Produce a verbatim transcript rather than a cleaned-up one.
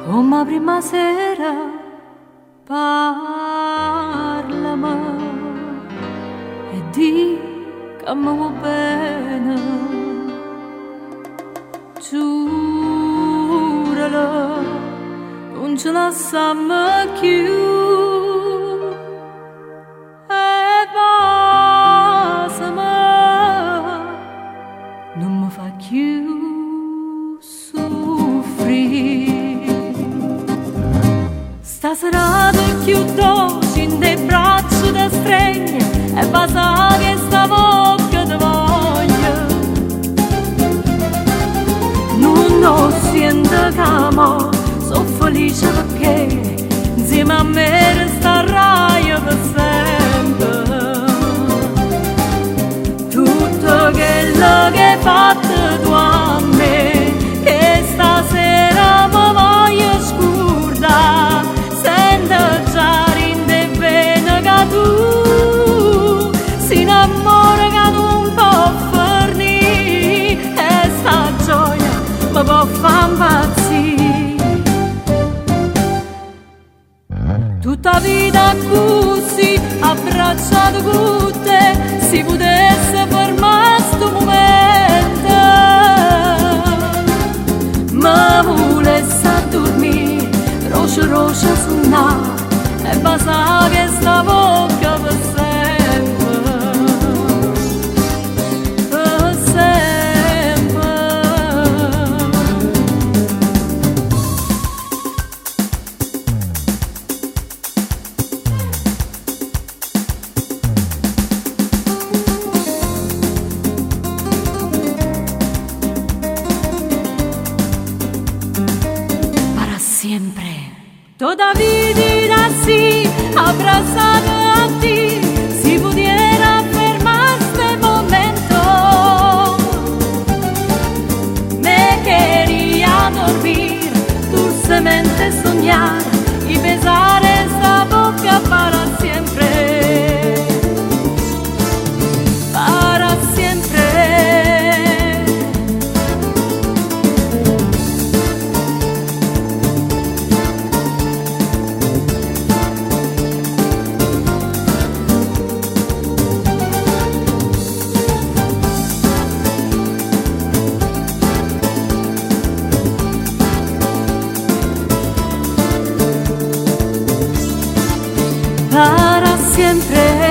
come prima sera, parlami e di che mi vuoi bene, giuralo, non ci lasciamo più. E basami, non mi fa più soffrire. Stasera ti chiudo in dei bracci da streghe e basta che sta bocca ti voglia. Non lo sento che amo, sono felice perché insieme a me resterai per sempre. Tutto quello che hai fatto tu a me, che stasera mi voglio scordare, sento già rinde bene che tu si innamora che non può fornire, e sta gioia mi può far impazzire. Tutta vita così, abbracciato con te, si potesse fermare sto momento, ma volesse a dormire, roce roce suonare, e basta che sta bocca per sempre, per sempre. Siempre. Toda vida así, abrazado a ti, si pudiera fermar este momento, me quería dormir, dulcemente soñar y besar esa boca para siempre, para siempre. Para siempre.